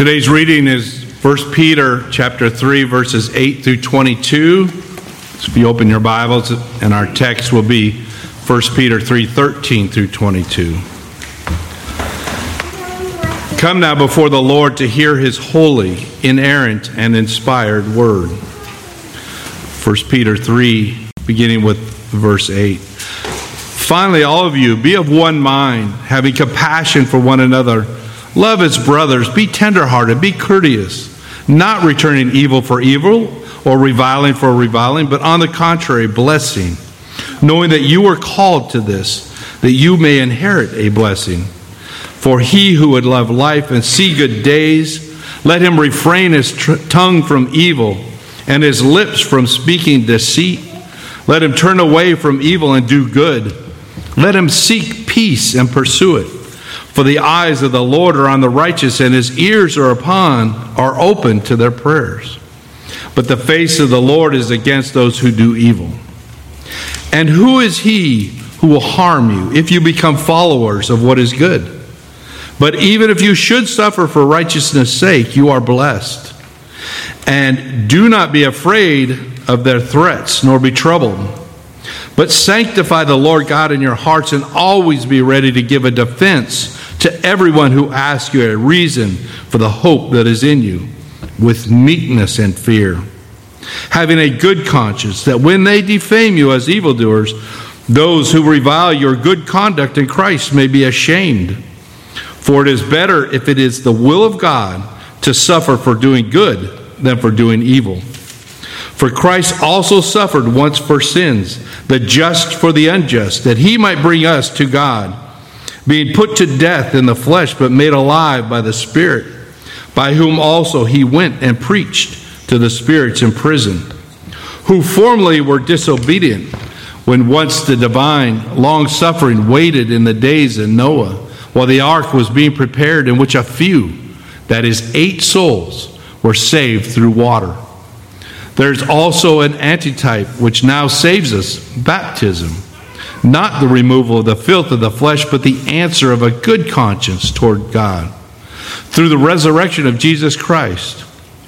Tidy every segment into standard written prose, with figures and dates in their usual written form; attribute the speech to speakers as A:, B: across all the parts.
A: Today's reading is 1 Peter chapter 3, verses 8 through 22. So if you open your Bibles, and our text will be 1 Peter 3, 13 through 22. Come now before the Lord to hear his holy, inerrant, and inspired word. 1 Peter 3, beginning with verse 8. Finally, all of you, be of one mind, having compassion for one another. Love as brothers, be tenderhearted, be courteous, not returning evil for evil or reviling for reviling, but on the contrary, blessing, knowing that you were called to this, that you may inherit a blessing. For he who would love life and see good days, let him refrain his tongue from evil and his lips from speaking deceit. Let him turn away from evil and do good. Let him seek peace and pursue it. For the eyes of the Lord are on the righteous, and his ears are open to their prayers. But the face of the Lord is against those who do evil. And who is he who will harm you if you become followers of what is good? But even if you should suffer for righteousness' sake, you are blessed. And do not be afraid of their threats, nor be troubled. But sanctify the Lord God in your hearts, and always be ready to give a defense to everyone who asks you a reason for the hope that is in you, with meekness and fear, having a good conscience, that when they defame you as evildoers, those who revile your good conduct in Christ may be ashamed. For it is better, if it is the will of God, to suffer for doing good than for doing evil. For Christ also suffered once for sins, the just for the unjust, that he might bring us to God, being put to death in the flesh, but made alive by the Spirit, by whom also he went and preached to the spirits in prison, who formerly were disobedient, when once the divine long-suffering waited in the days of Noah, while the ark was being prepared, in which a few, that is 8 souls, were saved through water. There's also an antitype which now saves us, baptism. Not the removal of the filth of the flesh, but the answer of a good conscience toward God, through the resurrection of Jesus Christ,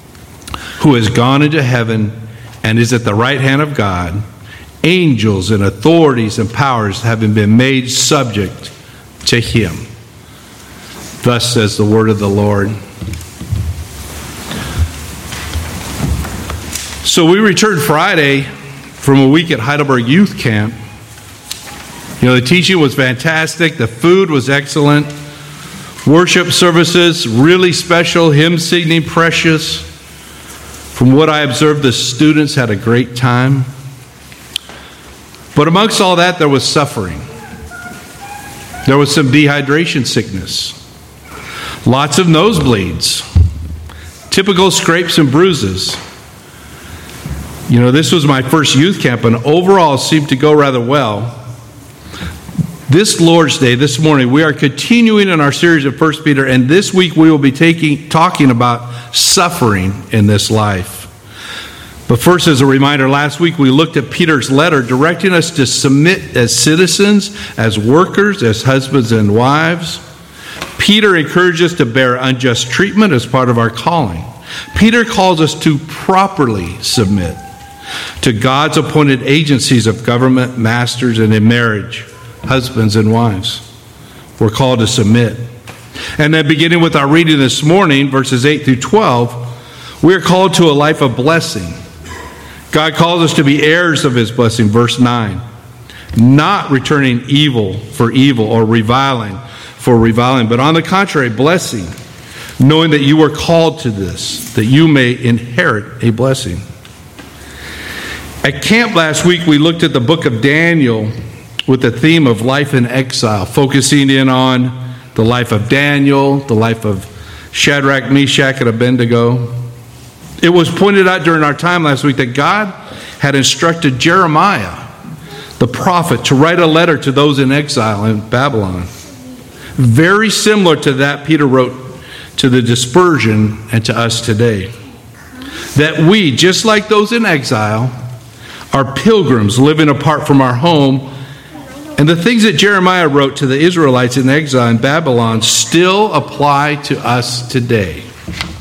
A: who has gone into heaven and is at the right hand of God, angels and authorities and powers having been made subject to him. Thus says the word of the Lord. So we returned Friday from a week at Heidelberg Youth Camp. The teaching was fantastic. The food was excellent. Worship services, really special. Hymn singing, precious. From what I observed, the students had a great time. But amongst all that, there was suffering. There was some dehydration sickness. Lots of nosebleeds. Typical scrapes and bruises. This was my first youth camp, and overall it seemed to go rather well. This Lord's Day, this morning, we are continuing in our series of 1 Peter, and this week we will be talking about suffering in this life. But first, as a reminder, last week we looked at Peter's letter directing us to submit as citizens, as workers, as husbands and wives. Peter encourages us to bear unjust treatment as part of our calling. Peter calls us to properly submit to God's appointed agencies of government, masters, and in marriage, husbands and wives. We're called to submit. And then beginning with our reading this morning, verses 8 through 12, we are called to a life of blessing. God calls us to be heirs of his blessing, verse 9. Not returning evil for evil or reviling for reviling, but on the contrary, blessing, knowing that you were called to this, that you may inherit a blessing. At camp last week, we looked at the book of Daniel with the theme of life in exile, focusing in on the life of Daniel, the life of Shadrach, Meshach, and Abednego. It was pointed out during our time last week that God had instructed Jeremiah, the prophet, to write a letter to those in exile in Babylon. Very similar to that Peter wrote to the dispersion and to us today. That we, just like those in exile, are pilgrims living apart from our home, and the things that Jeremiah wrote to the Israelites in exile in Babylon still apply to us today.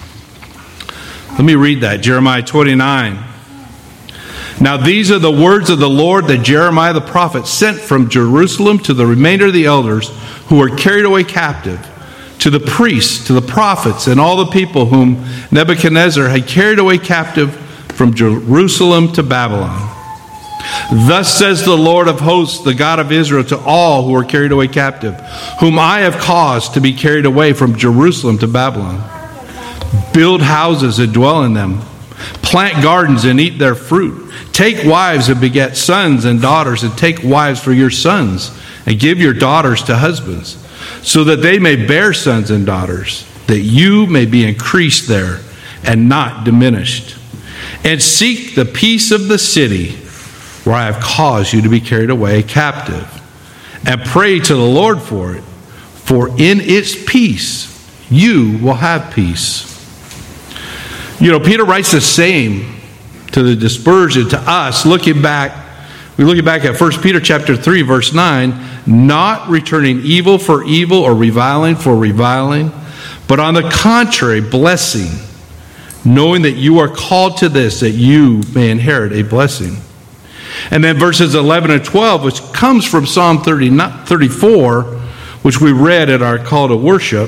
A: Let me read that. Jeremiah 29. Now these are the words of the Lord that Jeremiah the prophet sent from Jerusalem to the remainder of the elders who were carried away captive, to the priests, to the prophets, and all the people whom Nebuchadnezzar had carried away captive from Jerusalem to Babylon. Thus says the Lord of hosts, the God of Israel, to all who are carried away captive, whom I have caused to be carried away from Jerusalem to Babylon. Build houses and dwell in them. Plant gardens and eat their fruit. Take wives and beget sons and daughters, and take wives for your sons, and give your daughters to husbands, so that they may bear sons and daughters, that you may be increased there and not diminished. And seek the peace of the city where I have caused you to be carried away captive, and pray to the Lord for it, for in its peace you will have peace. You know, Peter writes the same to the dispersion, to us, looking back at 1 Peter chapter 3, verse 9, not returning evil for evil or reviling for reviling, but on the contrary, blessing, knowing that you are called to this, that you may inherit a blessing. And then verses 11 and 12, which comes from Psalm 34, which we read at our call to worship.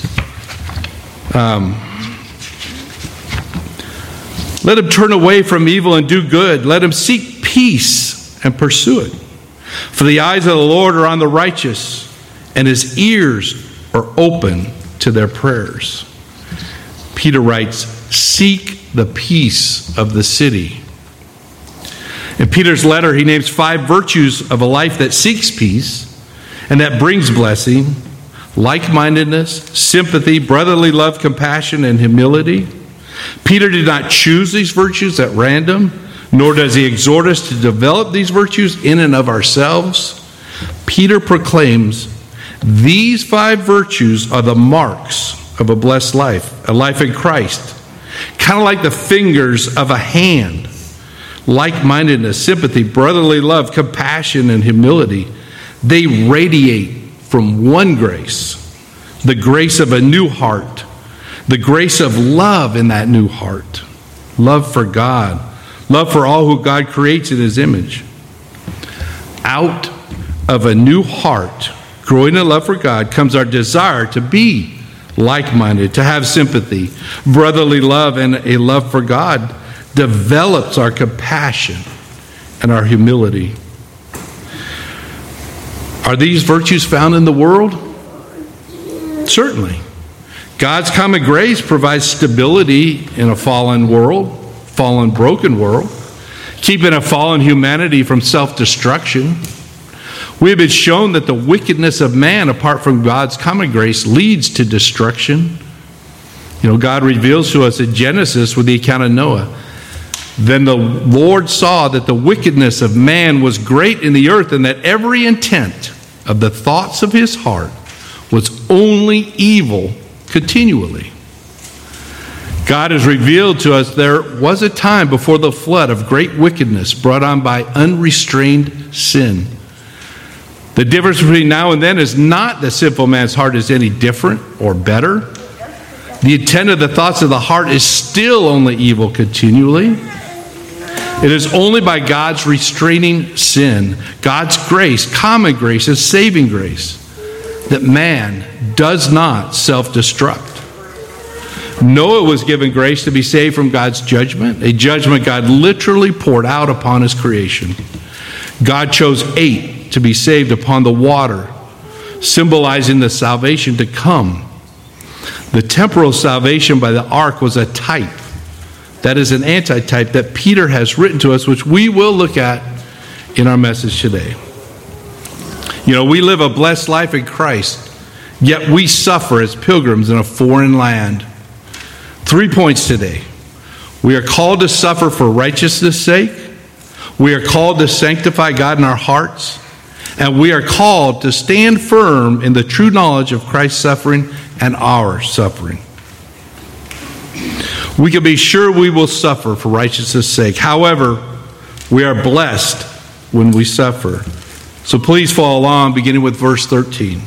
A: Let him turn away from evil and do good. Let him seek peace and pursue it. For the eyes of the Lord are on the righteous, and his ears are open to their prayers. Peter writes, seek the peace of the city. In Peter's letter, he names 5 virtues of a life that seeks peace and that brings blessing: like-mindedness, sympathy, brotherly love, compassion, and humility. Peter did not choose these virtues at random, nor does he exhort us to develop these virtues in and of ourselves. Peter proclaims these 5 virtues are the marks of a blessed life, a life in Christ. Kind of like the fingers of a hand. Like-mindedness, sympathy, brotherly love, compassion, and humility. They radiate from one grace, the grace of a new heart, the grace of love in that new heart, love for God, love for all who God creates in his image. Out of a new heart, growing in love for God, comes our desire to be like-minded, to have sympathy, brotherly love, and a love for God develops our compassion and our humility. Are these virtues found in the world? Certainly. God's common grace provides stability in a fallen world, fallen, broken world, keeping a fallen humanity from self-destruction. We have been shown that the wickedness of man, apart from God's common grace, leads to destruction. You know, God reveals to us in Genesis with the account of Noah. Then the Lord saw that the wickedness of man was great in the earth, and that every intent of the thoughts of his heart was only evil continually. God has revealed to us there was a time before the flood of great wickedness brought on by unrestrained sin. The difference between now and then is not that sinful man's heart is any different or better. The intent of the thoughts of the heart is still only evil continually. It is only by God's restraining sin, God's grace, common grace, and saving grace, that man does not self-destruct. Noah was given grace to be saved from God's judgment, a judgment God literally poured out upon his creation. God chose 8 to be saved upon the water, symbolizing the salvation to come. The temporal salvation by the ark was a type. That is an antitype that Peter has written to us, which we will look at in our message today. You know, we live a blessed life in Christ, yet we suffer as pilgrims in a foreign land. 3 points today. We are called to suffer for righteousness' sake. We are called to sanctify God in our hearts. And we are called to stand firm in the true knowledge of Christ's suffering and our suffering. We can be sure we will suffer for righteousness' sake. However, we are blessed when we suffer. So please follow along, beginning with verse 13.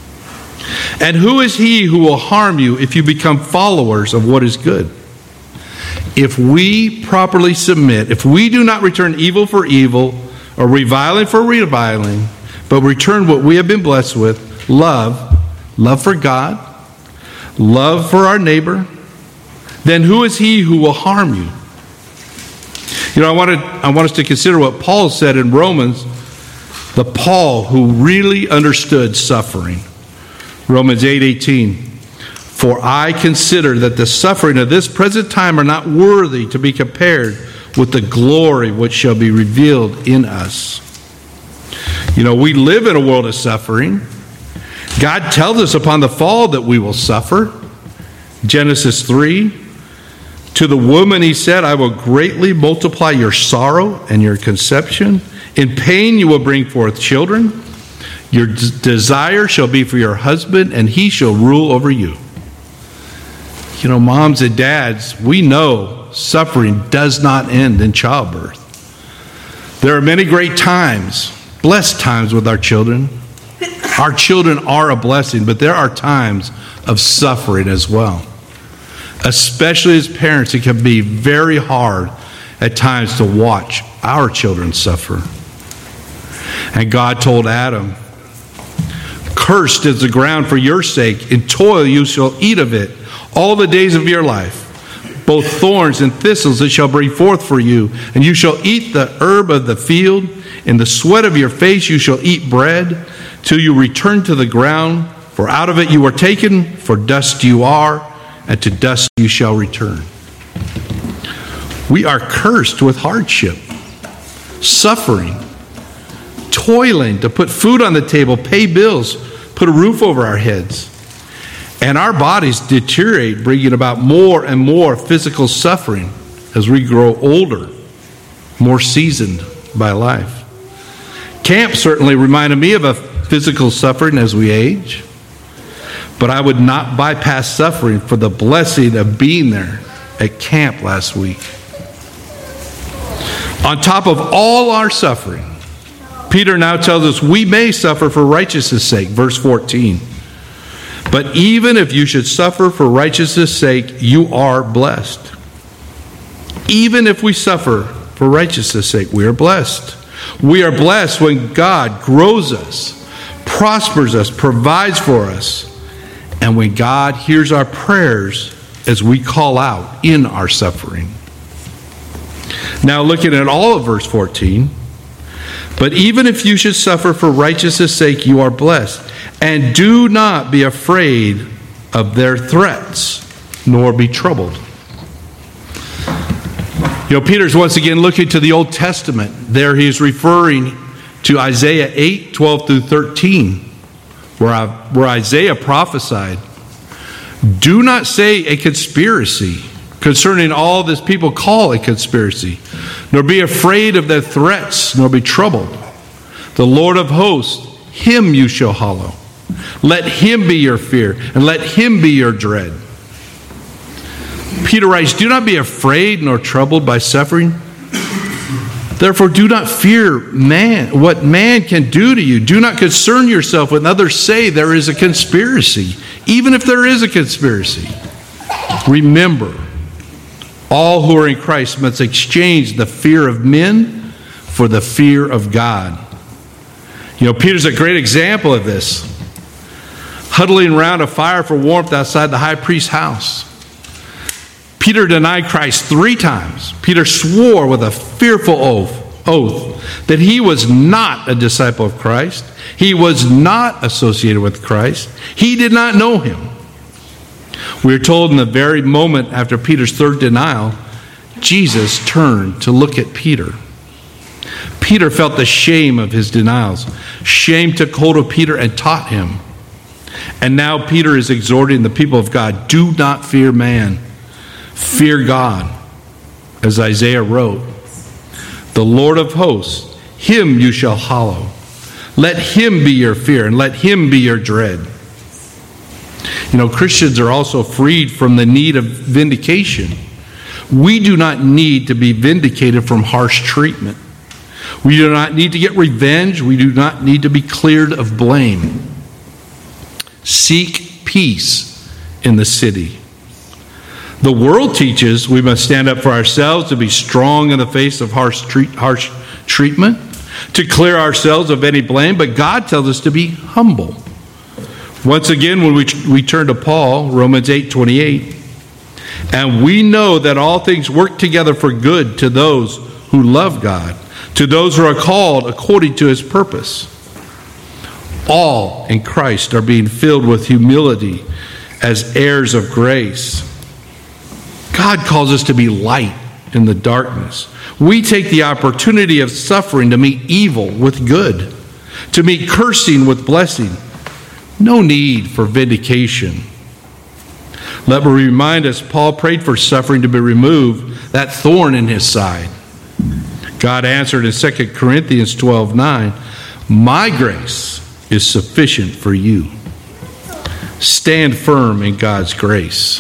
A: And who is he who will harm you if you become followers of what is good? If we properly submit, if we do not return evil for evil or reviling for reviling, but return what we have been blessed with, love for God, love for our neighbor, then who is he who will harm you? You know, I want us to consider what Paul said in Romans, the Paul who really understood suffering. Romans 8:18. For I consider that the suffering of this present time are not worthy to be compared with the glory which shall be revealed in us. You know, we live in a world of suffering. God tells us upon the fall that we will suffer. Genesis 3. To the woman he said, I will greatly multiply your sorrow and your conception. In pain you will bring forth children. Your desire shall be for your husband, and he shall rule over you. You know, moms and dads, we know suffering does not end in childbirth. There are many great times, blessed times with our children. Our children are a blessing, but there are times of suffering as well. Especially as parents, it can be very hard at times to watch our children suffer. And God told Adam, cursed is the ground for your sake. In toil you shall eat of it all the days of your life. Both thorns and thistles it shall bring forth for you. And you shall eat the herb of the field. In the sweat of your face you shall eat bread, till you return to the ground. For out of it you were taken, for dust you are, and to dust you shall return. We are cursed with hardship, suffering, toiling to put food on the table, pay bills, put a roof over our heads. And our bodies deteriorate, bringing about more and more physical suffering as we grow older, more seasoned by life. Camp certainly reminded me of a physical suffering as we age. But I would not bypass suffering for the blessing of being there at camp last week. On top of all our suffering, Peter now tells us we may suffer for righteousness' sake. Verse 14. But even if you should suffer for righteousness' sake, you are blessed. Even if we suffer for righteousness' sake, we are blessed. We are blessed when God grows us, prospers us, provides for us, and when God hears our prayers as we call out in our suffering. Now looking at all of verse 14, but even if you should suffer for righteousness' sake, you are blessed. And do not be afraid of their threats, nor be troubled. You know, Peter's once again looking to the Old Testament. There he is referring to Isaiah 8, 12 through 13. Where Isaiah prophesied, do not say a conspiracy concerning all this people call a conspiracy, nor be afraid of their threats, nor be troubled. The Lord of hosts, him you shall hallow. Let him be your fear, and let him be your dread. Peter writes, do not be afraid nor troubled by suffering. Therefore, do not fear man, what man can do to you. Do not concern yourself when others say there is a conspiracy, even if there is a conspiracy. Remember, all who are in Christ must exchange the fear of men for the fear of God. You know, Peter's a great example of this. Huddling around a fire for warmth outside the high priest's house. Peter denied Christ 3 times. Peter swore with a fearful oath that he was not a disciple of Christ. He was not associated with Christ. He did not know him. We are told in the very moment after Peter's 3rd denial, Jesus turned to look at Peter. Peter felt the shame of his denials. Shame took hold of Peter and taught him. And now Peter is exhorting the people of God, do not fear man. Fear God, as Isaiah wrote. The Lord of hosts, him you shall hallow. Let him be your fear, and let him be your dread. You know, Christians are also freed from the need of vindication. We do not need to be vindicated from harsh treatment. We do not need to get revenge. We do not need to be cleared of blame. Seek peace in the city. The world teaches we must stand up for ourselves, to be strong in the face of harsh treatment, to clear ourselves of any blame, but God tells us to be humble. Once again, when we turn to Paul, Romans 8:28, and we know that all things work together for good to those who love God, to those who are called according to his purpose. All in Christ are being filled with humility as heirs of grace. God calls us to be light in the darkness. We take the opportunity of suffering to meet evil with good, to meet cursing with blessing. No need for vindication. Let me remind us, Paul prayed for suffering to be removed, that thorn in his side. God answered in 2 Corinthians 12:9, my grace is sufficient for you. Stand firm in God's grace.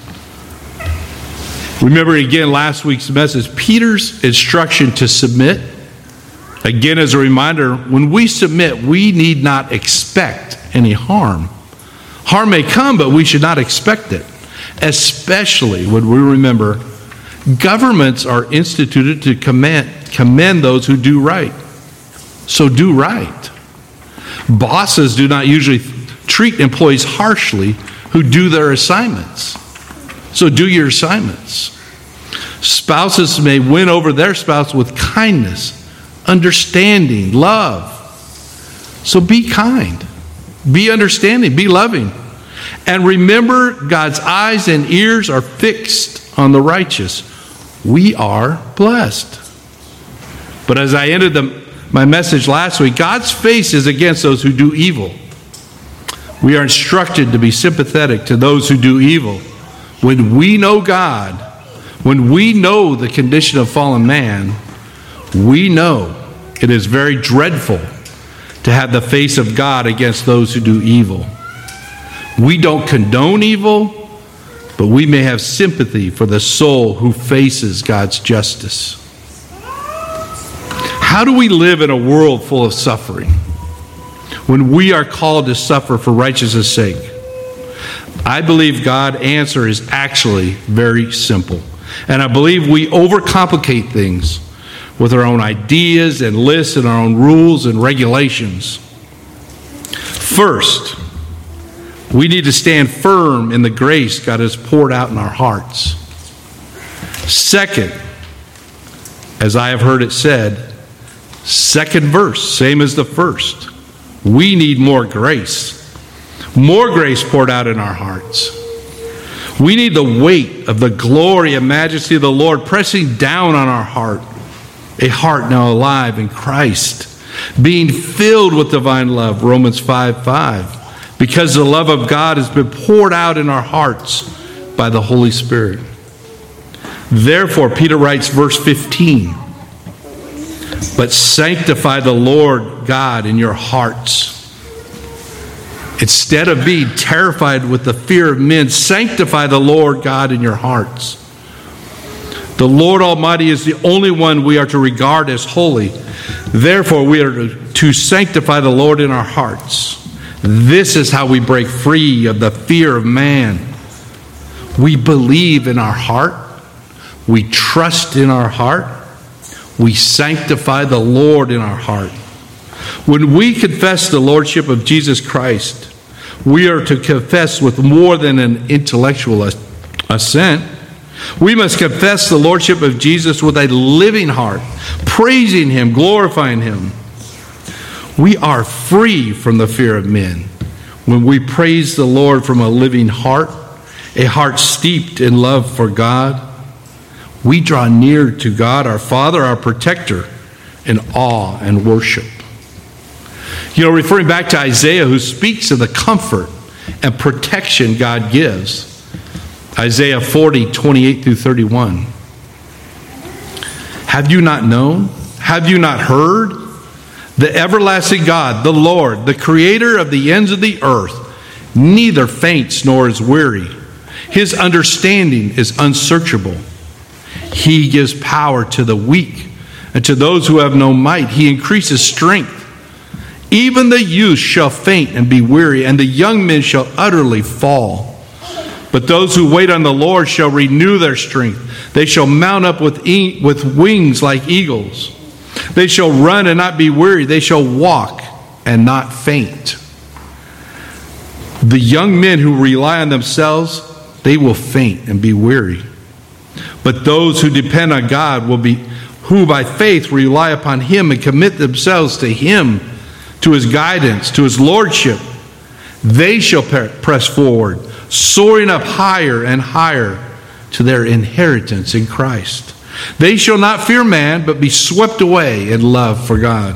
A: Remember again last week's message, Peter's instruction to submit. Again, as a reminder, when we submit, we need not expect any harm. Harm may come, but we should not expect it, especially when we remember governments are instituted to commend those who do right. So do right. Bosses do not usually treat employees harshly who do their assignments. So do your assignments. Spouses may win over their spouse with kindness, understanding, love. So be kind, be understanding, be loving. And remember, God's eyes and ears are fixed on the righteous. We are blessed. But as I ended my message last week, God's face is against those who do evil. We are instructed to be sympathetic to those who do evil. When we know God, when we know the condition of fallen man, we know it is very dreadful to have the face of God against those who do evil. We don't condone evil, but we may have sympathy for the soul who faces God's justice. How do we live in a world full of suffering when we are called to suffer for righteousness' sake? I believe God's answer is actually very simple. And I believe we overcomplicate things with our own ideas and lists and our own rules and regulations. First, we need to stand firm in the grace God has poured out in our hearts. Second, as I have heard it said, second verse, same as the first. We need more grace. More grace poured out in our hearts. We need the weight of the glory and majesty of the Lord pressing down on our heart. A heart now alive in Christ, being filled with divine love, Romans 5:5. Because the love of God has been poured out in our hearts by the Holy Spirit. Therefore, Peter writes, verse 15, but sanctify the Lord God in your hearts. Instead of being terrified with the fear of men, sanctify the Lord God in your hearts. The Lord Almighty is the only one we are to regard as holy. Therefore, we are to sanctify the Lord in our hearts. This is how we break free of the fear of man. We believe in our heart. We trust in our heart. We sanctify the Lord in our heart. When we confess the Lordship of Jesus Christ, we are to confess with more than an intellectual assent. We must confess the Lordship of Jesus with a living heart, praising Him, glorifying Him. We are free from the fear of men when we praise the Lord from a living heart, a heart steeped in love for God. We draw near to God, our Father, our protector, in awe and worship. You know, referring back to Isaiah, who speaks of the comfort and protection God gives. Isaiah 40:28-31. Have you not known? Have you not heard? The everlasting God, the Lord, the creator of the ends of the earth, neither faints nor is weary. His understanding is unsearchable. He gives power to the weak, and to those who have no might, He increases strength. Even the youth shall faint and be weary, and the young men shall utterly fall. But those who wait on the Lord shall renew their strength. They shall mount up with wings like eagles. They shall run and not be weary. They shall walk and not faint. The young men who rely on themselves, they will faint and be weary. But those who depend on God who by faith rely upon Him and commit themselves to Him, to His guidance, to His lordship, they shall press forward, soaring up higher and higher to their inheritance in Christ. They shall not fear man, but be swept away in love for God.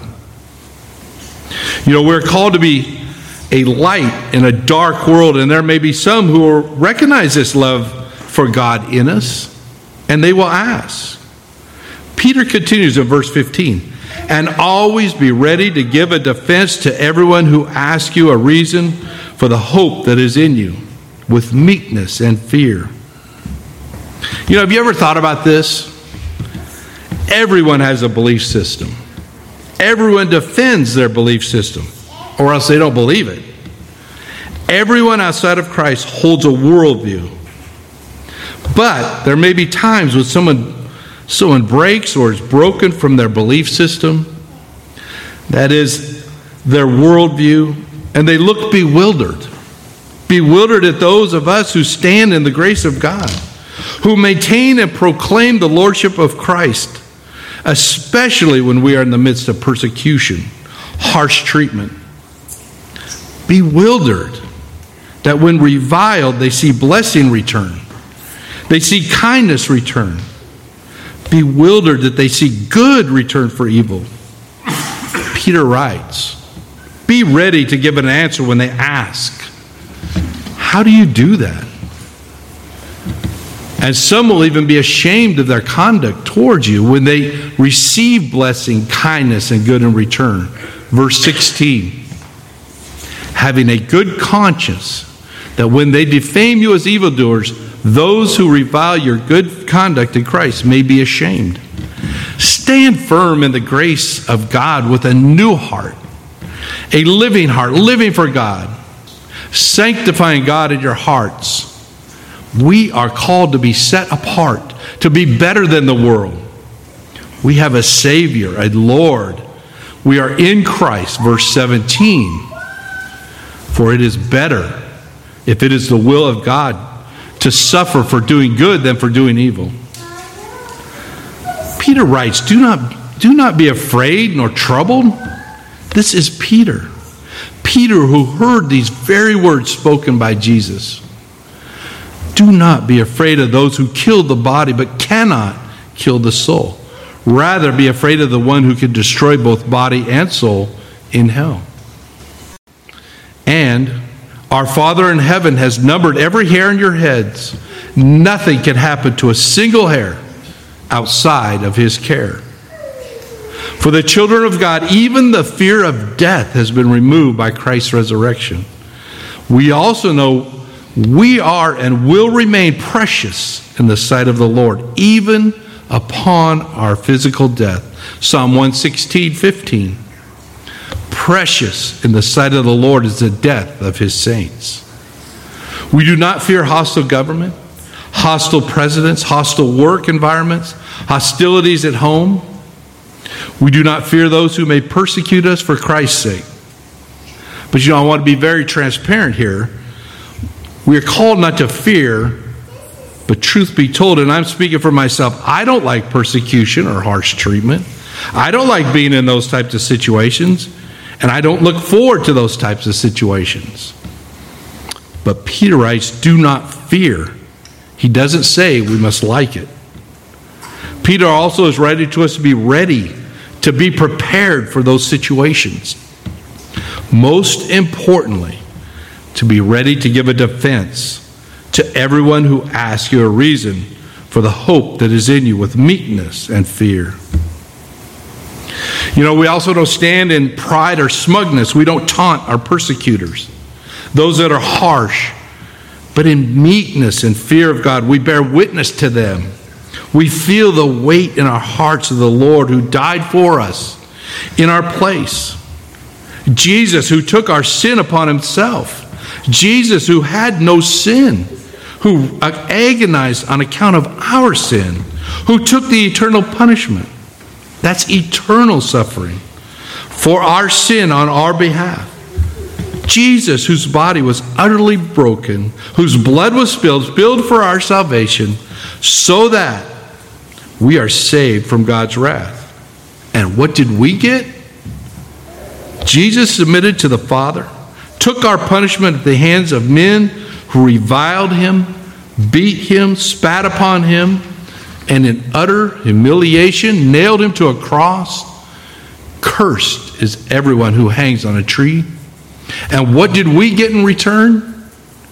A: We're called to be a light in a dark world, and there may be some who will recognize this love for God in us, and they will ask. Peter continues in verse 15, and always be ready to give a defense to everyone who asks you a reason for the hope that is in you, with meekness and fear. Have you ever thought about this? Everyone has a belief system. Everyone defends their belief system, or else they don't believe it. Everyone outside of Christ holds a worldview. But there may be times when someone breaks or is broken from their belief system, that is, their worldview, and they look bewildered. Bewildered at those of us who stand in the grace of God, who maintain and proclaim the lordship of Christ, especially when we are in the midst of persecution, harsh treatment. Bewildered that when reviled, they see blessing return. They see kindness return. Bewildered that they see good return for evil. Peter writes, be ready to give an answer when they ask. How do you do that? And some will even be ashamed of their conduct towards you when they receive blessing, kindness, and good in return. Verse 16. Having a good conscience, that when they defame you as evildoers, those who revile your good conduct in Christ may be ashamed. Stand firm in the grace of God with a new heart, a living heart, living for God, sanctifying God in your hearts. We are called to be set apart, to be better than the world. We have a Savior, a Lord. We are in Christ, verse 17. For it is better, if it is the will of God, to suffer for doing good than for doing evil. Peter writes, do not be afraid nor troubled. This is Peter. Peter who heard these very words spoken by Jesus. Do not be afraid of those who kill the body but cannot kill the soul. Rather be afraid of the one who can destroy both body and soul in hell. And our Father in heaven has numbered every hair in your heads. Nothing can happen to a single hair outside of His care. For the children of God, even the fear of death has been removed by Christ's resurrection. We also know we are and will remain precious in the sight of the Lord, even upon our physical death. Psalm 116:15. Precious in the sight of the Lord is the death of His saints. We do not fear hostile government, hostile presidents, hostile work environments, hostilities at home. We do not fear those who may persecute us for Christ's sake. But I want to be very transparent here. We are called not to fear, but truth be told, and I'm speaking for myself, I don't like persecution or harsh treatment. I don't like being in those types of situations, and I don't look forward to those types of situations. But Peter writes, do not fear. He doesn't say we must like it. Peter also is writing to us to be ready, to be prepared for those situations. Most importantly, to be ready to give a defense to everyone who asks you a reason for the hope that is in you with meekness and fear. We also don't stand in pride or smugness. We don't taunt our persecutors, those that are harsh. But in meekness and fear of God, we bear witness to them. We feel the weight in our hearts of the Lord who died for us in our place. Jesus who took our sin upon Himself. Jesus who had no sin, who agonized on account of our sin, who took the eternal punishment. That's eternal suffering for our sin on our behalf. Jesus, whose body was utterly broken, whose blood was spilled for our salvation, so that we are saved from God's wrath. And what did we get? Jesus submitted to the Father, took our punishment at the hands of men who reviled him, beat him, spat upon him, and in utter humiliation nailed him to a cross. Cursed is everyone who hangs on a tree. And what did we get in return?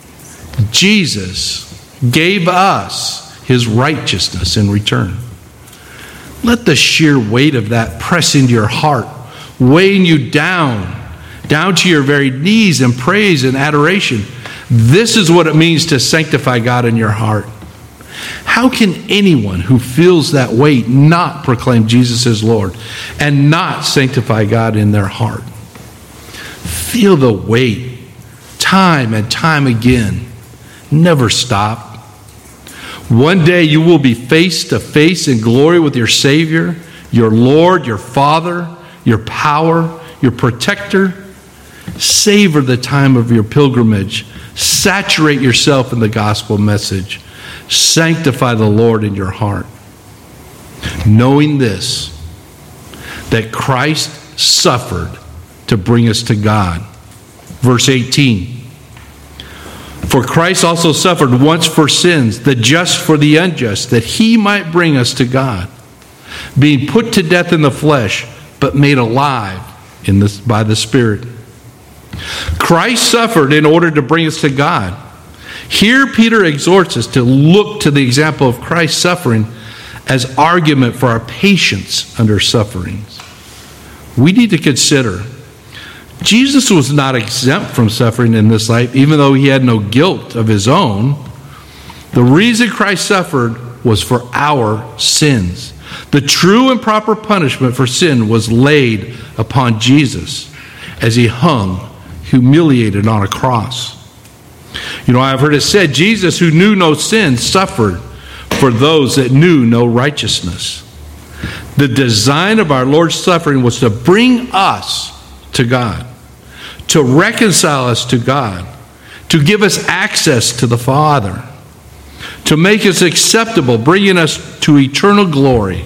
A: Jesus gave us his righteousness in return. Let the sheer weight of that press into your heart, weighing you down to your very knees in praise and adoration. This is what it means to sanctify God in your heart. How can anyone who feels that weight not proclaim Jesus as Lord and not sanctify God in their heart? Feel the weight time and time again. Never stop. One day you will be face to face in glory with your Savior, your Lord, your Father, your power, your protector. Savor the time of your pilgrimage. Saturate yourself in the gospel message. Sanctify the Lord in your heart. Knowing this, that Christ suffered to bring us to God. Verse 18. For Christ also suffered once for sins, the just for the unjust, that he might bring us to God, being put to death in the flesh, but made alive by the Spirit. Christ suffered in order to bring us to God. Here Peter exhorts us to look to the example of Christ's suffering as argument for our patience under sufferings. We need to consider Jesus was not exempt from suffering in this life, even though he had no guilt of his own. The reason Christ suffered was for our sins. The true and proper punishment for sin was laid upon Jesus as he hung, humiliated on a cross. You know, I've heard it said, Jesus, who knew no sin, suffered for those that knew no righteousness. The design of our Lord's suffering was to bring us to God, to reconcile us to God, to give us access to the Father, to make us acceptable, bringing us to eternal glory.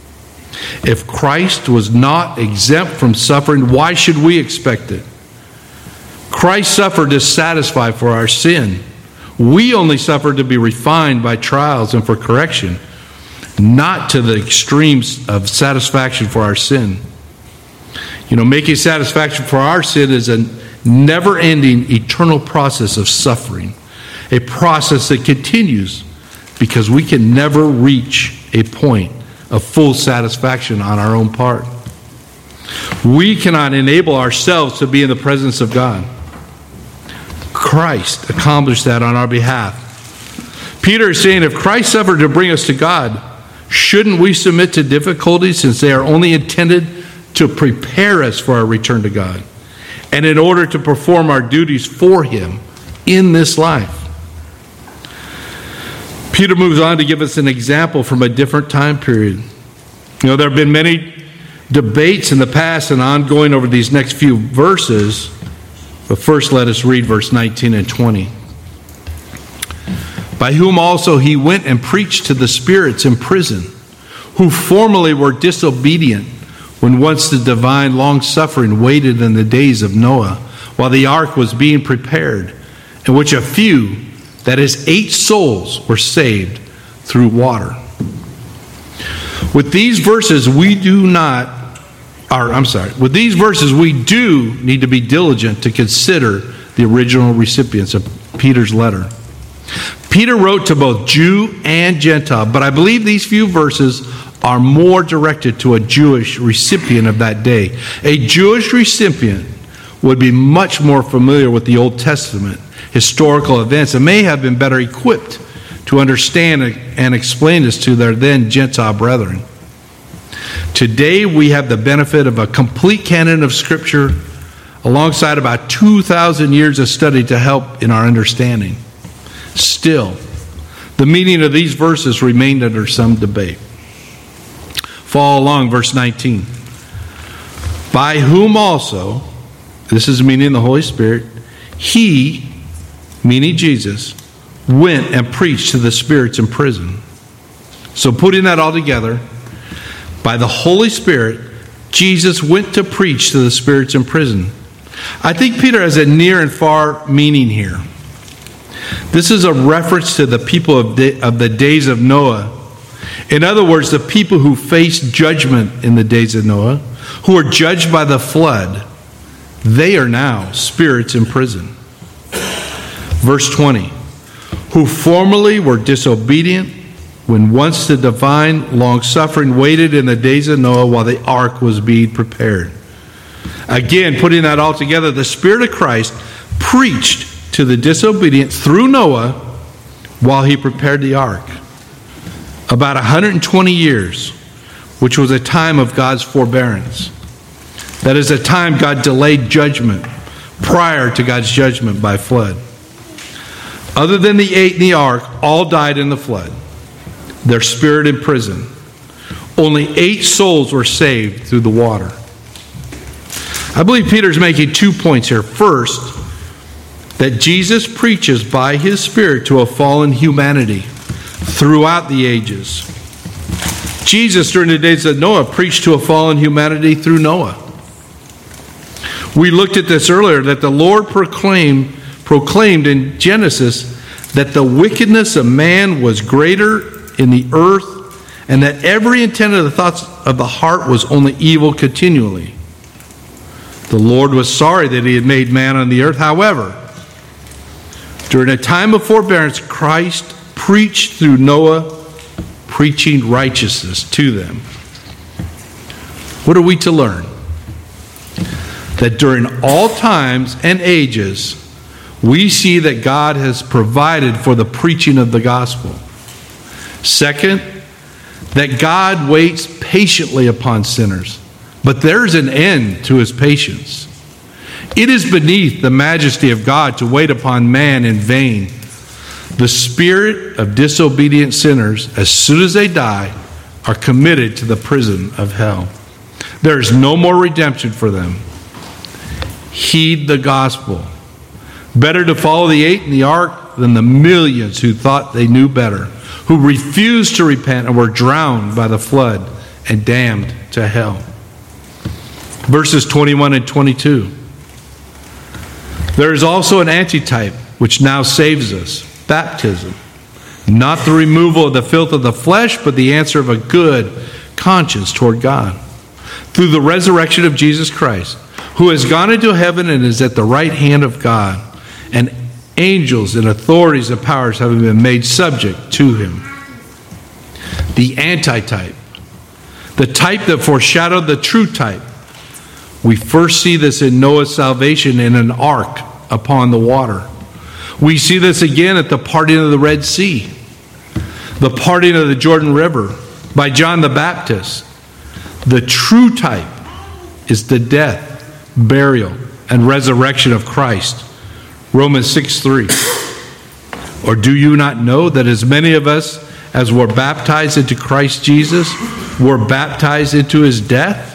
A: If Christ was not exempt from suffering, why should we expect it? Christ suffered to satisfy for our sin. We only suffered to be refined by trials and for correction, not to the extremes of satisfaction for our sin. You know, making satisfaction for our sin is a never-ending, eternal process of suffering, a process that continues because we can never reach a point of full satisfaction on our own part. We cannot enable ourselves to be in the presence of God. Christ accomplished that on our behalf. Peter is saying, if Christ suffered to bring us to God, shouldn't we submit to difficulties since they are only intended to prepare us for our return to God and in order to perform our duties for him in this life? Peter moves on to give us an example from a different time period. You know, there have been many debates in the past and ongoing over these next few verses. But first, let us read verse 19 and 20. By whom also he went and preached to the spirits in prison, who formerly were disobedient, when once the divine long-suffering waited in the days of Noah, while the ark was being prepared, in which a few, that is 8 souls, were saved through water. With these verses, we do need to be diligent to consider the original recipients of Peter's letter. Peter wrote to both Jew and Gentile, but I believe these few verses are more directed to a Jewish recipient of that day. A Jewish recipient would be much more familiar with the Old Testament historical events and may have been better equipped to understand and explain this to their then Gentile brethren. Today we have the benefit of a complete canon of Scripture alongside about 2,000 years of study to help in our understanding. Still, The meaning of these verses remained under some debate. Follow along, verse 19. By whom also, this is meaning the Holy Spirit, he, meaning Jesus, went and preached to the spirits in prison. So putting that all together, by the Holy Spirit, Jesus went to preach to the spirits in prison. I think Peter has a near and far meaning here. This is a reference to the people of the days of Noah. In other words, the people who faced judgment in the days of Noah, who were judged by the flood, they are now spirits in prison. Verse 20, who formerly were disobedient, when once the divine long-suffering waited in the days of Noah while the ark was being prepared. Again, putting that all together, the Spirit of Christ preached to the disobedient through Noah while he prepared the ark. About 120 years, which was a time of God's forbearance. That is a time God delayed judgment prior to God's judgment by flood. Other than the 8 in the ark, all died in the flood. Their spirit in prison. Only 8 souls were saved through the water. I believe Peter's making 2 points here. First, that Jesus preaches by his Spirit to a fallen humanity throughout the ages. Jesus, during the days of Noah, preached to a fallen humanity through Noah. We looked at this earlier, that the Lord proclaimed in Genesis that the wickedness of man was greater in the earth, and that every intent of the thoughts of the heart was only evil continually. The Lord was sorry that he had made man on the earth. However, during a time of forbearance, Christ preached through Noah, preaching righteousness to them. What are we to learn? That during all times and ages, we see that God has provided for the preaching of the gospel. Second, that God waits patiently upon sinners, but there's an end to his patience. It is beneath the majesty of God to wait upon man in vain. The spirit of disobedient sinners, as soon as they die, are committed to the prison of hell. There is no more redemption for them. Heed the gospel. Better to follow the 8 in the ark than the millions who thought they knew better, who refused to repent and were drowned by the flood and damned to hell. Verses 21 and 22. There is also an antitype which now saves us, baptism. Not the removal of the filth of the flesh, but the answer of a good conscience toward God. Through the resurrection of Jesus Christ, who has gone into heaven and is at the right hand of God, and angels and authorities and powers having been made subject to him. The antitype, the type that foreshadowed the true type. We first see this in Noah's salvation in an ark upon the water. We see this again at the parting of the Red Sea, the parting of the Jordan River by John the Baptist. The true type is the death, burial, and resurrection of Christ. Romans 6:3. Or do you not know that as many of us as were baptized into Christ Jesus were baptized into his death?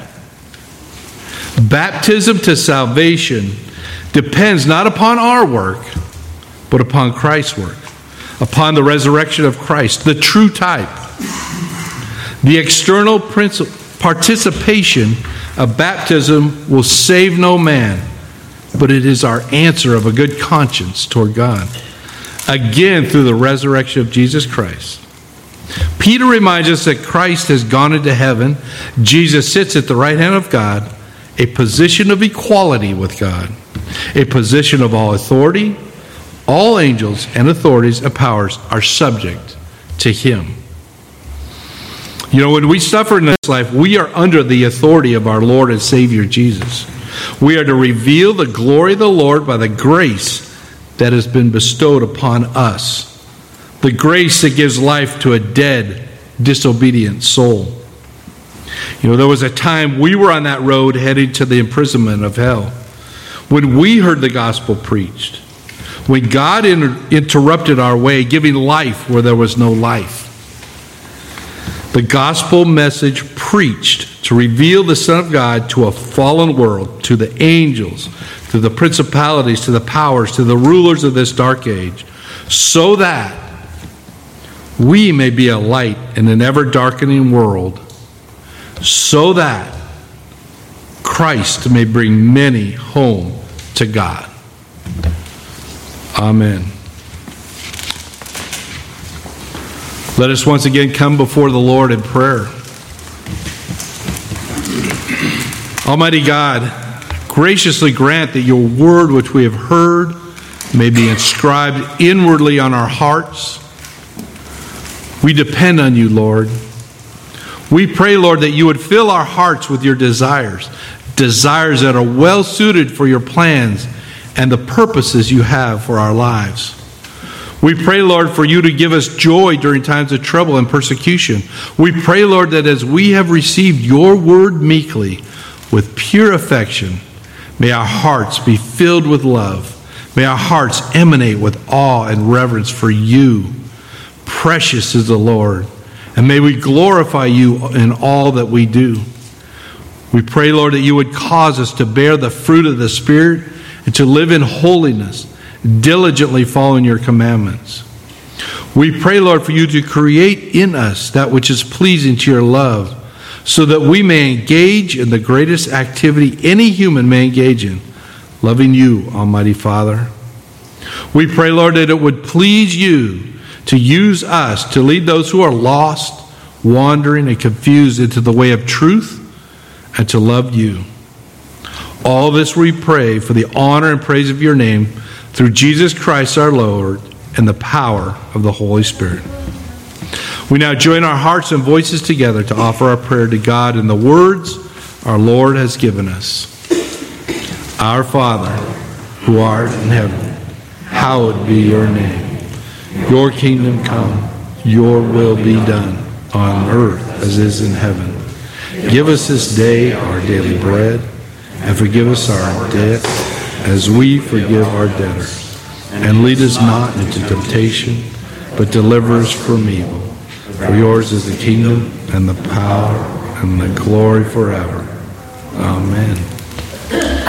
A: Baptism to salvation depends not upon our work, but upon Christ's work, upon the resurrection of Christ, the true type. The external participation of baptism will save no man, but it is our answer of a good conscience toward God. Again, through the resurrection of Jesus Christ. Peter reminds us that Christ has gone into heaven. Jesus sits at the right hand of God, a position of equality with God, a position of all authority. All angels and authorities and powers are subject to him. You know, when we suffer in this life, we are under the authority of our Lord and Savior Jesus. We are to reveal the glory of the Lord by the grace that has been bestowed upon us. The grace that gives life to a dead, disobedient soul. You know, there was a time we were on that road heading to the imprisonment of hell. When we heard the gospel preached, when God interrupted our way, giving life where there was no life. The gospel message preached to reveal the Son of God to a fallen world, to the angels, to the principalities, to the powers, to the rulers of this dark age, so that we may be a light in an ever-darkening world, so that Christ may bring many home to God. Amen. Let us once again come before the Lord in prayer. Almighty God, graciously grant that your word which we have heard may be inscribed inwardly on our hearts. We depend on you, Lord. We pray, Lord, that you would fill our hearts with your desires that are well suited for your plans and the purposes you have for our lives. We pray, Lord, for you to give us joy during times of trouble and persecution. We pray, Lord, that as we have received your word meekly with pure affection, may our hearts be filled with love. May our hearts emanate with awe and reverence for you. Precious is the Lord, and may we glorify you in all that we do. We pray, Lord, that you would cause us to bear the fruit of the Spirit and to live in holiness, diligently following your commandments. We pray, Lord, for you to create in us that which is pleasing to your love, so that we may engage in the greatest activity any human may engage in, loving you, Almighty Father. We pray, Lord, that it would please you to use us to lead those who are lost, wandering, and confused into the way of truth and to love you. All this we pray for the honor and praise of your name, through Jesus Christ our Lord, and the power of the Holy Spirit. We now join our hearts and voices together to offer our prayer to God in the words our Lord has given us. Our Father, who art in heaven, hallowed be your name. Your kingdom come, your will be done, on earth as is in heaven. Give us this day our daily bread, and forgive us our debt as we forgive our debtors. And lead us not into temptation, but deliver us from evil. For yours is the kingdom, and the power, and the glory forever. Amen.